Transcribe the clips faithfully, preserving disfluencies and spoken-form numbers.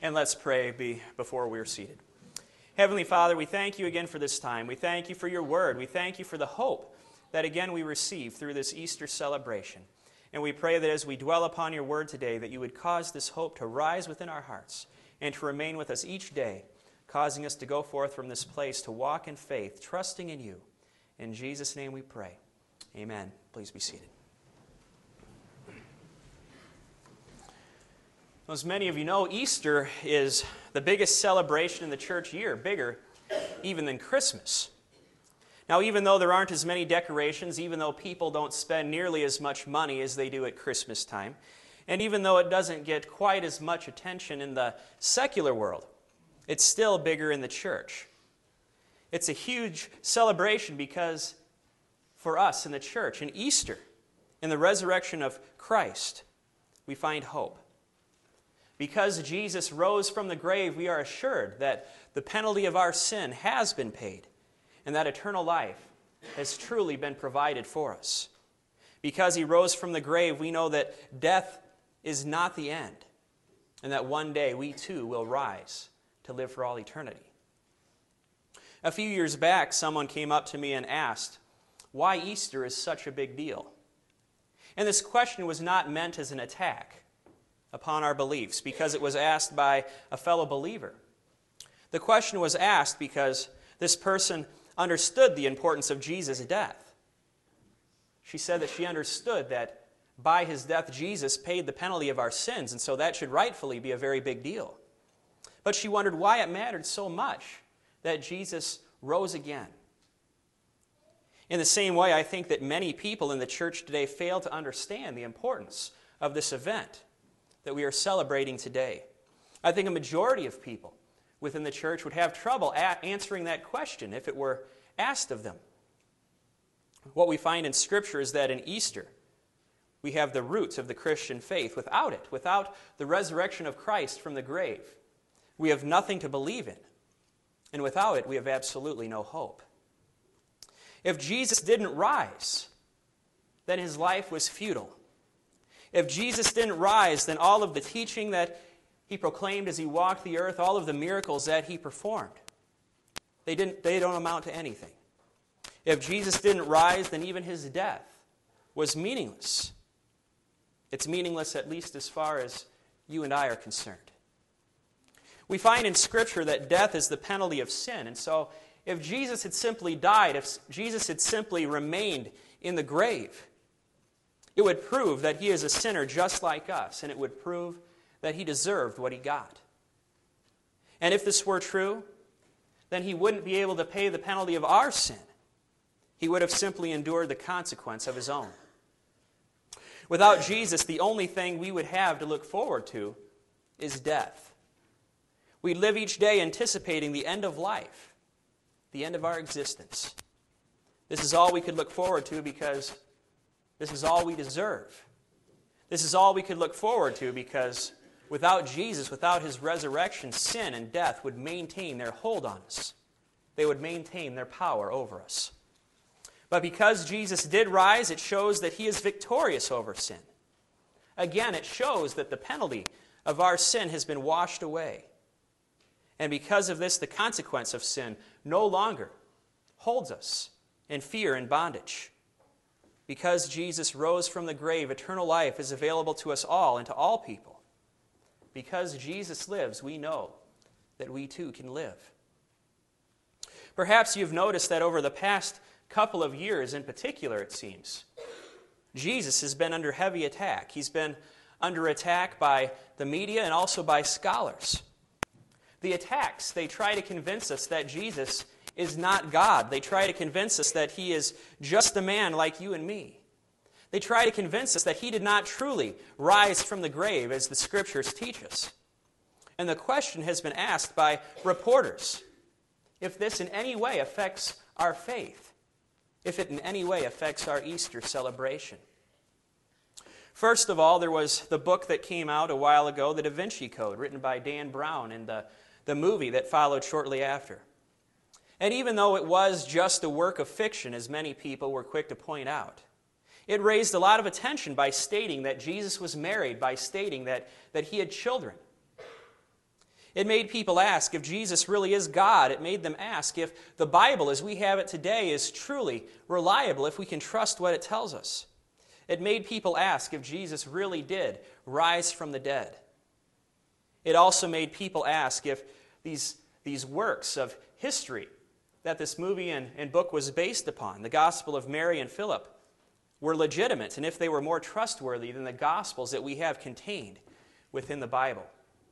And let's pray be, before we're seated. Heavenly Father, we thank you again for this time. We thank you for your word. We thank you for the hope that again we receive through this Easter celebration. And we pray that as we dwell upon your word today, that you would cause this hope to rise within our hearts and to remain with us each day, causing us to go forth from this place to walk in faith, trusting in you. In Jesus' name we pray. Amen. Please be seated. As many of you know, Easter is the biggest celebration in the church year, bigger even than Christmas. Now, even though there aren't as many decorations, even though people don't spend nearly as much money as they do at Christmas time, and even though it doesn't get quite as much attention in the secular world, it's still bigger in the church. It's a huge celebration because for us in the church, in Easter, in the resurrection of Christ, we find hope. Because Jesus rose from the grave, we are assured that the penalty of our sin has been paid and that eternal life has truly been provided for us. Because he rose from the grave, we know that death is not the end and that one day we too will rise to live for all eternity. A few years back, someone came up to me and asked why Easter is such a big deal. And this question was not meant as an attack upon our beliefs, because it was asked by a fellow believer. The question was asked because this person understood the importance of Jesus' death. She said that she understood that by his death, Jesus paid the penalty of our sins, and so that should rightfully be a very big deal. But she wondered why it mattered so much that Jesus rose again. In the same way, I think that many people in the church today fail to understand the importance of this event that we are celebrating today. I think a majority of people within the church would have trouble a- answering that question if it were asked of them. What we find in Scripture is that in Easter, we have the roots of the Christian faith. Without it, without the resurrection of Christ from the grave, we have nothing to believe in. And without it, we have absolutely no hope. If Jesus didn't rise, then his life was futile. If Jesus didn't rise, then all of the teaching that he proclaimed as he walked the earth, all of the miracles that he performed, they didn't, they don't amount to anything. If Jesus didn't rise, then even his death was meaningless. It's meaningless at least as far as you and I are concerned. We find in Scripture that death is the penalty of sin, and so if Jesus had simply died, if Jesus had simply remained in the grave, it would prove that he is a sinner just like us, and it would prove that he deserved what he got. And if this were true, then he wouldn't be able to pay the penalty of our sin. He would have simply endured the consequence of his own. Without Jesus, the only thing we would have to look forward to is death. We live each day anticipating the end of life, the end of our existence. This is all we could look forward to because this is all we deserve. This is all we could look forward to because without Jesus, without his resurrection, sin and death would maintain their hold on us. They would maintain their power over us. But because Jesus did rise, it shows that he is victorious over sin. Again, it shows that the penalty of our sin has been washed away. And because of this, the consequence of sin no longer holds us in fear and bondage. Because Jesus rose from the grave, eternal life is available to us all and to all people. Because Jesus lives, we know that we too can live. Perhaps you've noticed that over the past couple of years in particular, it seems, Jesus has been under heavy attack. He's been under attack by the media and also by scholars. The attacks, they try to convince us that Jesus is not God. They try to convince us that he is just a man like you and me. They try to convince us that he did not truly rise from the grave as the Scriptures teach us. And the question has been asked by reporters if this in any way affects our faith, if it in any way affects our Easter celebration. First of all, there was the book that came out a while ago, The Da Vinci Code, written by Dan Brown, and the, the movie that followed shortly after. And even though it was just a work of fiction, as many people were quick to point out, it raised a lot of attention by stating that Jesus was married, by stating that, that he had children. It made people ask if Jesus really is God. It made them ask if the Bible, as we have it today, is truly reliable, if we can trust what it tells us. It made people ask if Jesus really did rise from the dead. It also made people ask if these, these works of history that this movie and, and book was based upon, the Gospel of Mary and Philip, were legitimate, and if they were more trustworthy than the Gospels that we have contained within the Bible.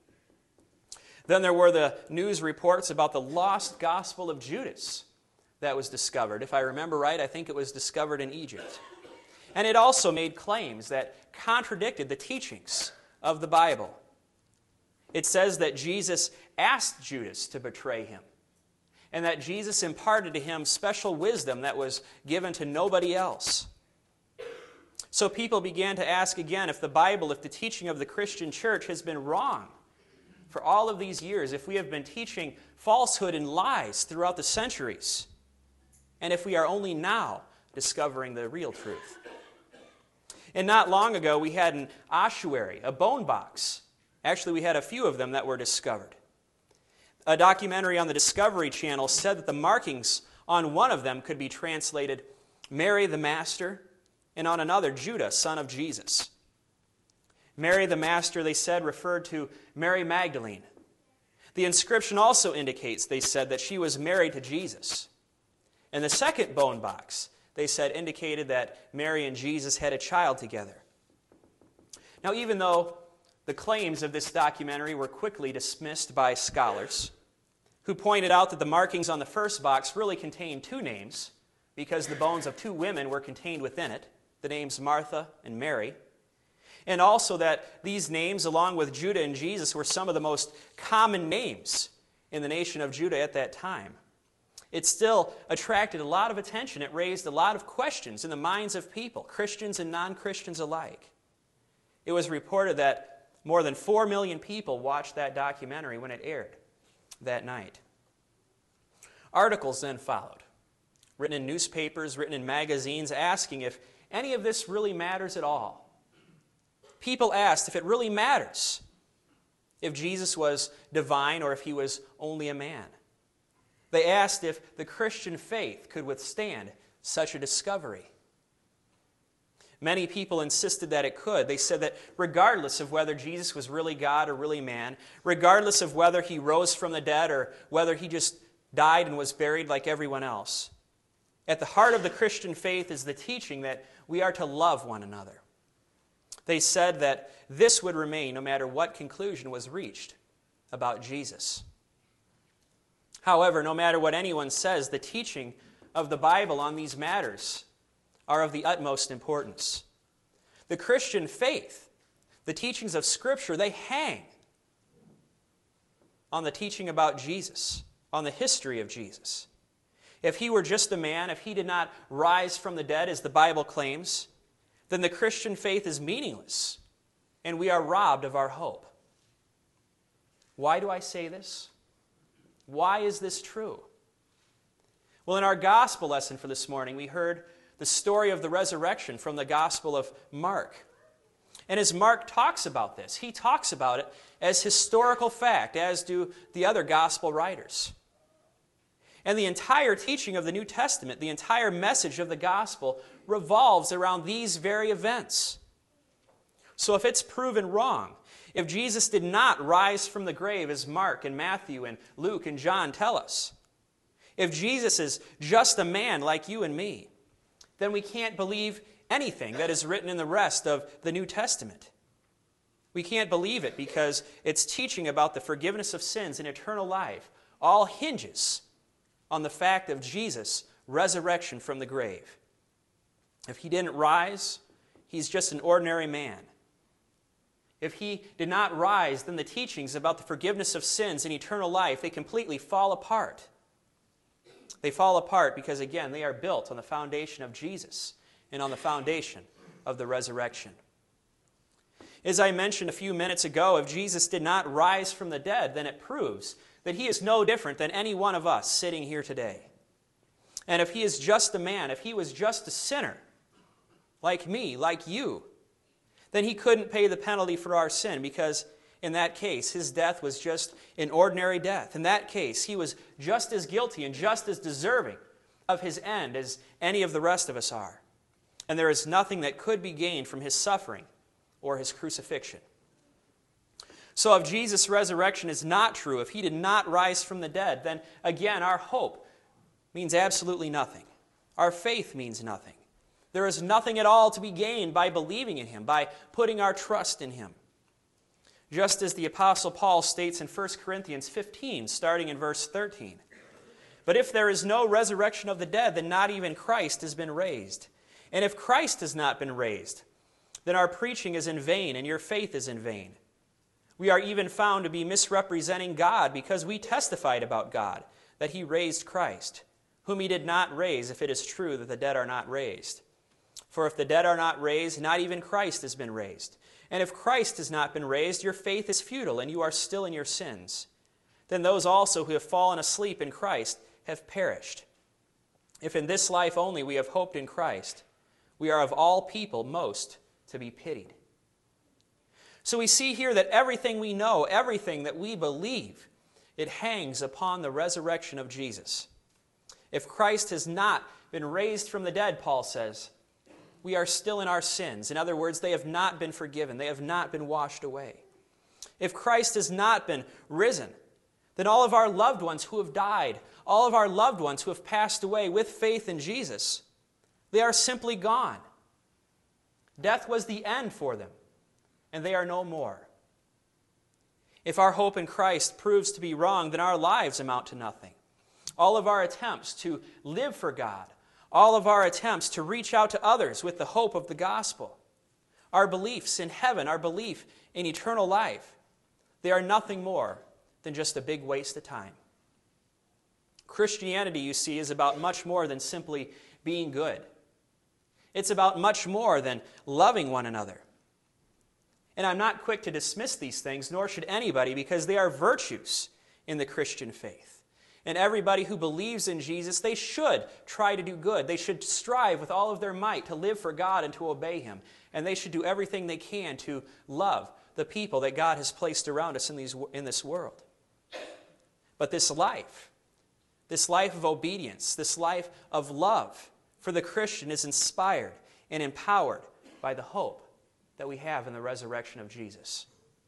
Then there were the news reports about the lost Gospel of Judas that was discovered. If I remember right, I think it was discovered in Egypt. And it also made claims that contradicted the teachings of the Bible. It says that Jesus asked Judas to betray him, and that Jesus imparted to him special wisdom that was given to nobody else. So people began to ask again if the Bible, if the teaching of the Christian church has been wrong for all of these years, if we have been teaching falsehood and lies throughout the centuries, and if we are only now discovering the real truth. And not long ago, we had an ossuary, a bone box. Actually, we had a few of them that were discovered. A documentary on the Discovery Channel said that the markings on one of them could be translated Mary the Master, and on another, Judah, son of Jesus. Mary the Master, they said, referred to Mary Magdalene. The inscription also indicates, they said, that she was married to Jesus. And the second bone box, they said, indicated that Mary and Jesus had a child together. Now, even though the claims of this documentary were quickly dismissed by scholars, who pointed out that the markings on the first box really contained two names, because the bones of two women were contained within it, the names Martha and Mary, and also that these names, along with Judah and Jesus, were some of the most common names in the nation of Judah at that time. It still attracted a lot of attention. It raised a lot of questions in the minds of people, Christians and non-Christians alike. It was reported that more than four million people watched that documentary when it aired that night. Articles then followed, written in newspapers, written in magazines, asking if any of this really matters at all. People asked if it really matters if Jesus was divine or if he was only a man. They asked if the Christian faith could withstand such a discovery. Many people insisted that it could. They said that regardless of whether Jesus was really God or really man, regardless of whether he rose from the dead or whether he just died and was buried like everyone else, at the heart of the Christian faith is the teaching that we are to love one another. They said that this would remain no matter what conclusion was reached about Jesus. However, no matter what anyone says, the teaching of the Bible on these matters are of the utmost importance. The Christian faith, the teachings of Scripture, they hang on the teaching about Jesus, on the history of Jesus. If he were just a man, if he did not rise from the dead, as the Bible claims, then the Christian faith is meaningless, and we are robbed of our hope. Why do I say this? Why is this true? Well, in our gospel lesson for this morning, we heard the story of the resurrection from the Gospel of Mark. And as Mark talks about this, he talks about it as historical fact, as do the other gospel writers. And the entire teaching of the New Testament, the entire message of the gospel, revolves around these very events. So if it's proven wrong, if Jesus did not rise from the grave as Mark and Matthew and Luke and John tell us, if Jesus is just a man like you and me, then we can't believe anything that is written in the rest of the New Testament. We can't believe it because its teaching about the forgiveness of sins and eternal life all hinges on the fact of Jesus' resurrection from the grave. If he didn't rise, he's just an ordinary man. If he did not rise, then the teachings about the forgiveness of sins and eternal life, they completely fall apart. They fall apart because, again, they are built on the foundation of Jesus and on the foundation of the resurrection. As I mentioned a few minutes ago, if Jesus did not rise from the dead, then it proves that he is no different than any one of us sitting here today. And if he is just a man, if he was just a sinner, like me, like you, then he couldn't pay the penalty for our sin because In that case, his death was just an ordinary death. In that case, he was just as guilty and just as deserving of his end as any of the rest of us are. And there is nothing that could be gained from his suffering or his crucifixion. So if Jesus' resurrection is not true, if he did not rise from the dead, then again, our hope means absolutely nothing. Our faith means nothing. There is nothing at all to be gained by believing in him, by putting our trust in him. Just as the Apostle Paul states in First Corinthians fifteen, starting in verse thirteen. But if there is no resurrection of the dead, then not even Christ has been raised. And if Christ has not been raised, then our preaching is in vain and your faith is in vain. We are even found to be misrepresenting God because we testified about God, that he raised Christ, whom he did not raise, if it is true that the dead are not raised. For if the dead are not raised, not even Christ has been raised. And if Christ has not been raised, your faith is futile, and you are still in your sins. Then those also who have fallen asleep in Christ have perished. If in this life only we have hoped in Christ, we are of all people most to be pitied. So we see here that everything we know, everything that we believe, it hangs upon the resurrection of Jesus. If Christ has not been raised from the dead, Paul says, we are still in our sins. In other words, they have not been forgiven. They have not been washed away. If Christ has not been risen, then all of our loved ones who have died, all of our loved ones who have passed away with faith in Jesus, they are simply gone. Death was the end for them, and they are no more. If our hope in Christ proves to be wrong, then our lives amount to nothing. All of our attempts to live for God, all of our attempts to reach out to others with the hope of the gospel, our beliefs in heaven, our belief in eternal life, they are nothing more than just a big waste of time. Christianity, you see, is about much more than simply being good. It's about much more than loving one another. And I'm not quick to dismiss these things, nor should anybody, because they are virtues in the Christian faith. And everybody who believes in Jesus, they should try to do good. They should strive with all of their might to live for God and to obey him. And they should do everything they can to love the people that God has placed around us in, these, in this world. But this life, this life of obedience, this life of love for the Christian is inspired and empowered by the hope that we have in the resurrection of Jesus.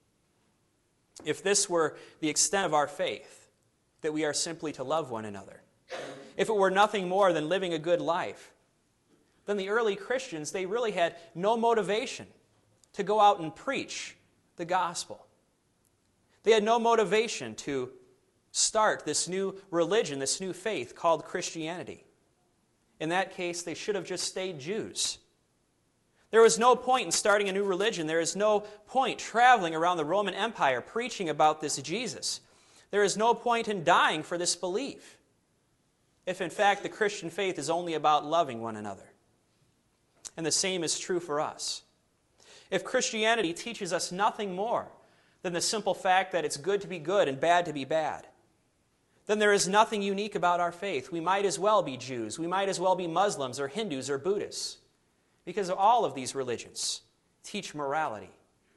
If this were the extent of our faith, that we are simply to love one another, if it were nothing more than living a good life, then the early Christians, they really had no motivation to go out and preach the gospel. They had no motivation to start this new religion, this new faith called Christianity. In that case, they should have just stayed Jews. There was no point in starting a new religion. There is no point traveling around the Roman Empire preaching about this Jesus. There is no point in dying for this belief, if in fact the Christian faith is only about loving one another. And the same is true for us. If Christianity teaches us nothing more than the simple fact that it's good to be good and bad to be bad, then there is nothing unique about our faith. We might as well be Jews. We might as well be Muslims or Hindus or Buddhists, because all of these religions teach morality.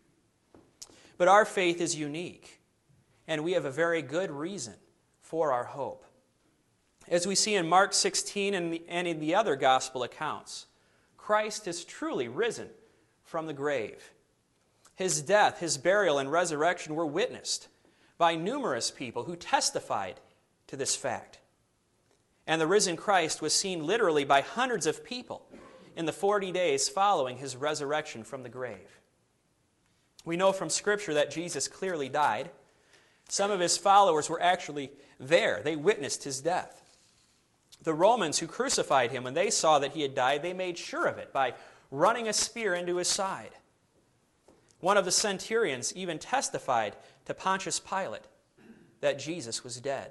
But our faith is unique, and we have a very good reason for our hope. As we see in Mark sixteen and, the, and in the other gospel accounts, Christ has truly risen from the grave. His death, his burial, and resurrection were witnessed by numerous people who testified to this fact. And the risen Christ was seen literally by hundreds of people in the forty days following his resurrection from the grave. We know from Scripture that Jesus clearly died. Some of his followers were actually there. They witnessed his death. The Romans who crucified him, when they saw that he had died, they made sure of it by running a spear into his side. One of the centurions even testified to Pontius Pilate that Jesus was dead.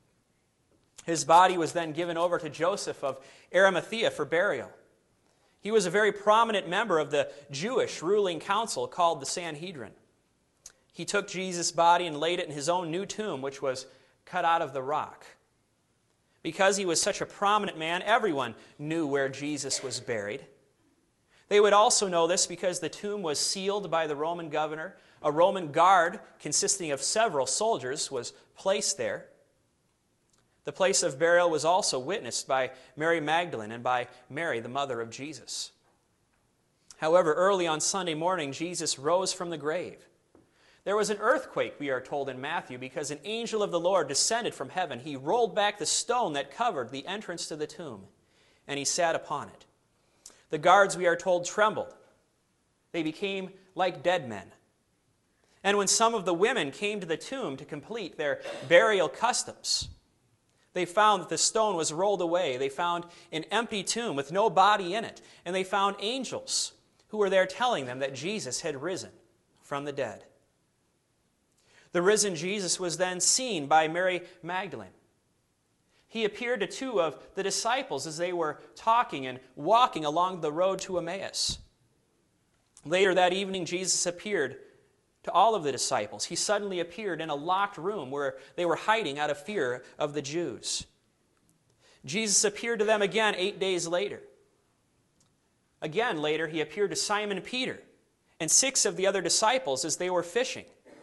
His body was then given over to Joseph of Arimathea for burial. He was a very prominent member of the Jewish ruling council called the Sanhedrin. He took Jesus' body and laid it in his own new tomb, which was cut out of the rock. Because he was such a prominent man, everyone knew where Jesus was buried. They would also know this because the tomb was sealed by the Roman governor A Roman guard consisting of several soldiers was placed there. The place of burial was also witnessed by Mary Magdalene and by Mary, the mother of Jesus. However, early on Sunday morning, Jesus rose from the grave. There was an earthquake, we are told in Matthew, because an angel of the Lord descended from heaven. He rolled back the stone that covered the entrance to the tomb, and he sat upon it. The guards, we are told, trembled. They became like dead men. And when some of the women came to the tomb to complete their burial customs, they found that the stone was rolled away. They found an empty tomb with no body in it. And they found angels who were there telling them that Jesus had risen from the dead. The risen Jesus was then seen by Mary Magdalene. He appeared to two of the disciples as they were talking and walking along the road to Emmaus. Later that evening, Jesus appeared to all of the disciples. He suddenly appeared in a locked room where they were hiding out of fear of the Jews. Jesus appeared to them again eight days later. Again later, he appeared to Simon Peter and six of the other disciples as they were fishing.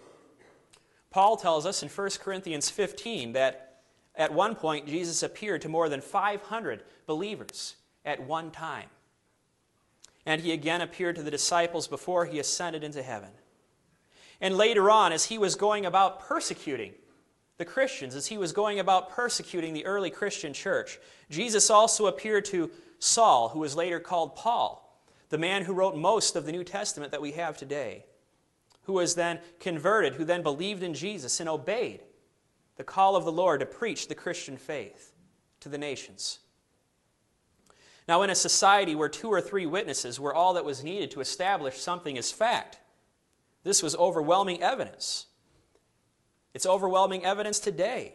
Paul tells us in First Corinthians fifteen that at one point Jesus appeared to more than five hundred believers at one time. And he again appeared to the disciples before he ascended into heaven. And later on, as he was going about persecuting the Christians, as he was going about persecuting the early Christian church, Jesus also appeared to Saul, who was later called Paul, the man who wrote most of the New Testament that we have today, who was then converted, who then believed in Jesus and obeyed the call of the Lord to preach the Christian faith to the nations. Now, in a society where two or three witnesses were all that was needed to establish something as fact, this was overwhelming evidence. It's overwhelming evidence today.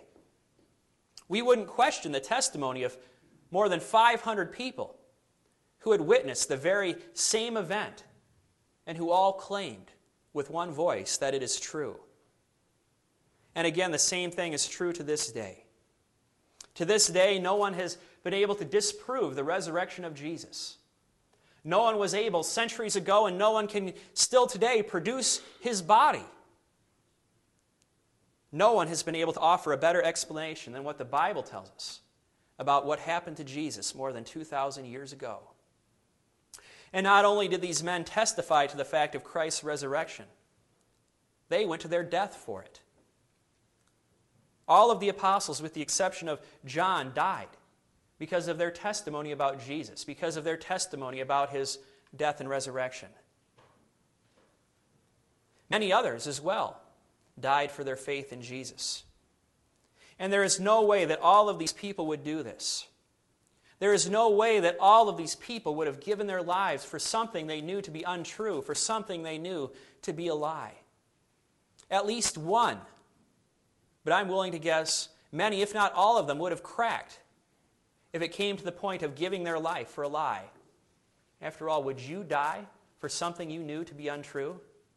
We wouldn't question the testimony of more than five hundred people who had witnessed the very same event and who all claimed with one voice that it is true. And again, the same thing is true to this day. To this day, no one has been able to disprove the resurrection of Jesus. No one was able centuries ago, and no one can still today produce his body. No one has been able to offer a better explanation than what the Bible tells us about what happened to Jesus more than two thousand years ago. And not only did these men testify to the fact of Christ's resurrection, they went to their death for it. All of the apostles, with the exception of John, died because of their testimony about Jesus, because of their testimony about his death and resurrection. Many others as well died for their faith in Jesus. And there is no way that all of these people would do this. There is no way that all of these people would have given their lives for something they knew to be untrue, for something they knew to be a lie. At least one, but I'm willing to guess many, if not all of them, would have cracked if it came to the point of giving their life for a lie. After all, would you die for something you knew to be untrue?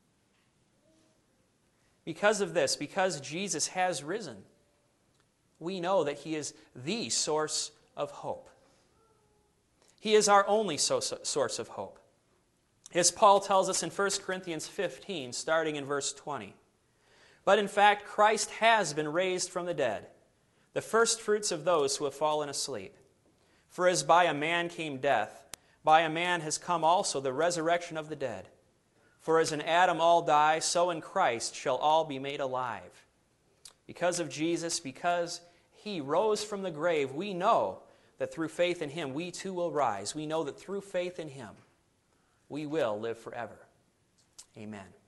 Because of this, because Jesus has risen, we know that he is the source of hope. He is our only source of hope. As Paul tells us in First Corinthians fifteen, starting in verse twenty, "But in fact, Christ has been raised from the dead, the firstfruits of those who have fallen asleep. For as by a man came death, by a man has come also the resurrection of the dead. For as in Adam all die, so in Christ shall all be made alive." Because of Jesus, because he rose from the grave, we know that through faith in him, we too will rise. We know that through faith in him, we will live forever. Amen.